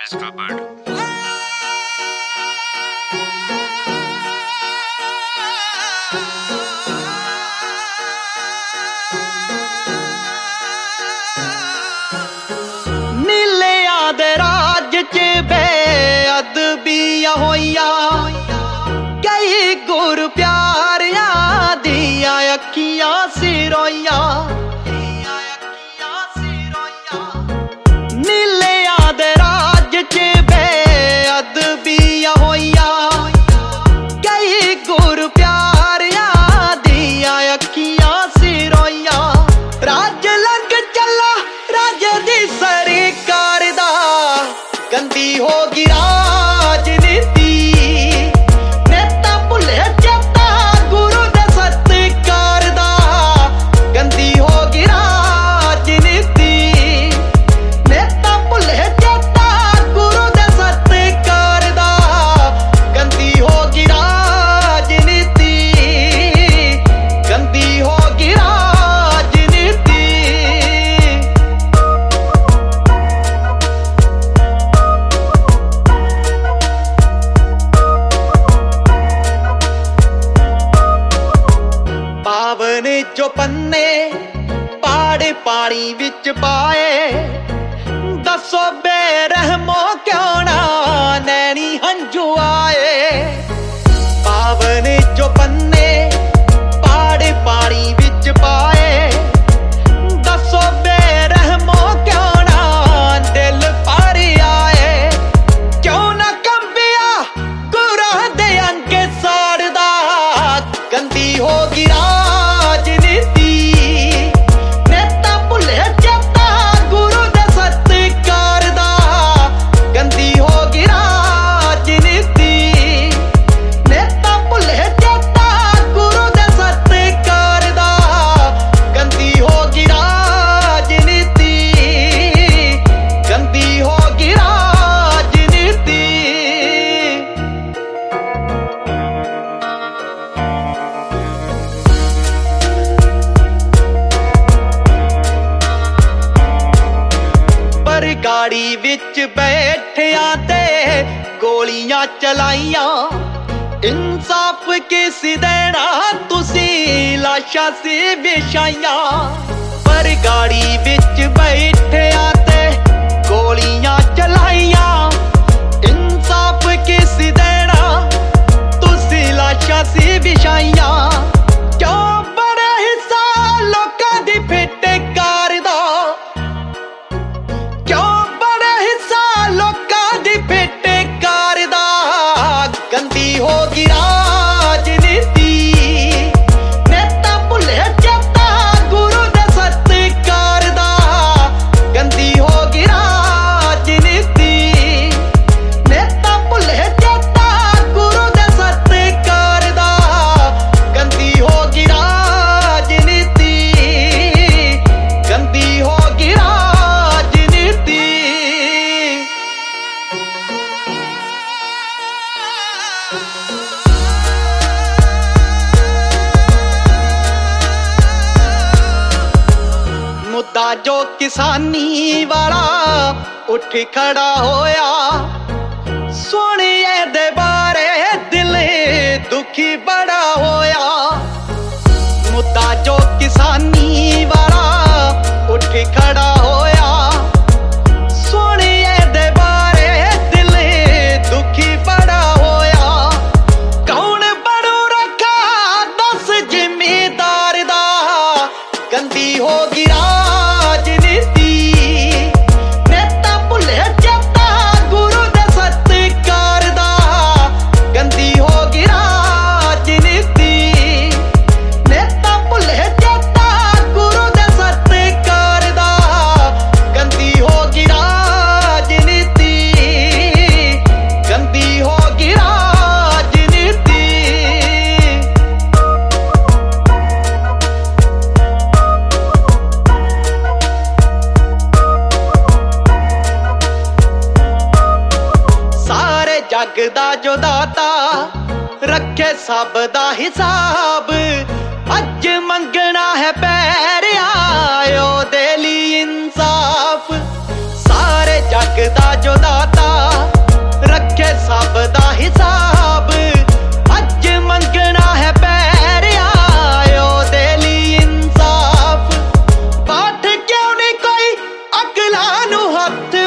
इसका बर्ड। नीलिया दे राज च बेअदबियां होइया, कई गुर प्यारियां दिया अखियां सिरोइया। नीलिया दे राज च बेअदबियां होइया, कई गुर प्यारियां दिया अखियां सिरोइया। राज लंघ चला राज दी सरकार दा, गंदी होगी राजनीति। नेता भुले चेता गुरु दे सत्कार दा, गंदी होगी राजनीति। नेता भुले चेता गुरु दे सत्कार दा, गंदी होगी राजनीति। गंदी होगी राजनीति। पावन जो पन्ने पाड़े पानी विच पाए, दसो बेरहमो क्यों ना नैनी हंजू आए। पावन जो पन्ने पाड़े पानी विच पाए, दसो बेरहमो क्यों ना दिल भर आए। क्यों ना कंबिया गुरां दे अंगे साड़दा, गंदी होगी राजनीति। नेता भुले चेता गुरु दे सत्कार दा, गंदी होगी राजनीति। नेता भुले चेता गुरु दे सत्कार दा, गंदी होगी राजनीति। गंदी होगी राजनीति। पर गाड़ी विच बैठिया ते गोलियां चलाइयां, इंसाफ किस देना तुसी लाशां सी विछाइयां। पर गाड़ी विच बैठिया ते गोलियां चलाइयां, इंसाफ किस देना तुसी लाशां सी विछाइयां। क्यों बड़ा हिस्सा लोकां दी फिटकार दा, क्यों बड़ा हिस्सा लोकां दी फिटकार दा, गंदी होगी राजनीति। नेता भुले चेता गुरु दे सत्कार दा, गंदी होगी राजनीति। नेता भुले चेता गुरु दे सत्कार दा, गंदी होगी राजनीति। गंदी होगी राजनीति। मुद्दा जो किसानी वाला उठ खड़ा होया, सुनिए दे बारे दिल दुखी बड़ा होया। मुद्दा जो किसानी वाला उठ खड़ा होया, सुनिए दे बारे दिल दुखी बड़ा होया। कौन बड़ू रखा दस जिम्मेदार दा, गंदी होगी राजनीति। नेता भुले चेता गुरु दे सत्कार दा, गंदी होगी राजनीति। नेता भुले चेता गुरु दे सत्कार दा, गंदी होगी राजनीति। गंदी होगी राजनीति। सारे जग दा जो दाता रखे सब दा हिसाब, अज मंगना है पैरिया ओ दे ली इंसाफ। सारे जग दा जो दाता ਹੱਥ